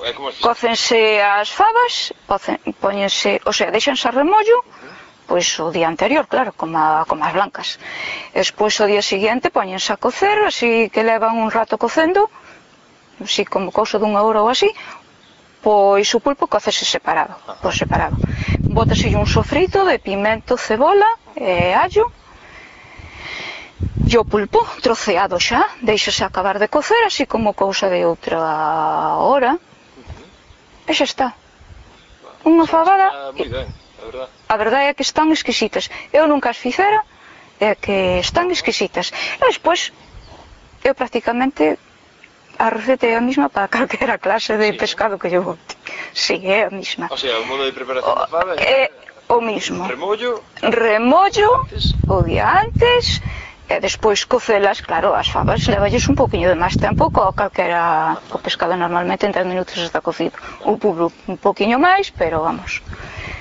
Cócense as fabas, póñense, o sea, deixanse a remollo, pois o día anterior, claro, como as blancas. Despois o día seguinte póñense a cocer, así que levan un rato cocendo, así como cousa dunha hora ou así, pois o pulpo cócese separado, por separado. Bótase un sofrito de pimento, cebola e allo, e o pulpo troceado xa, deixase acabar de cocer, así como cousa de outra hora, e xa está. Unha fabada. A verdade é que están exquisitas. Eu nunca as fixera, é que están exquisitas. E despois, eu prácticamente a receta é a mesma para calquera clase de pescado que lle bote. Si, é a mesma. O sea, o modo de preparación da fava é o mesmo. Remollo o día antes, e despois cocelas, claro, as fabas levalles un poquinho de máis tempo co calquera, o pescado normalmente en 10 minutos está cocido. O pulpo un poquinho máis, pero vamos.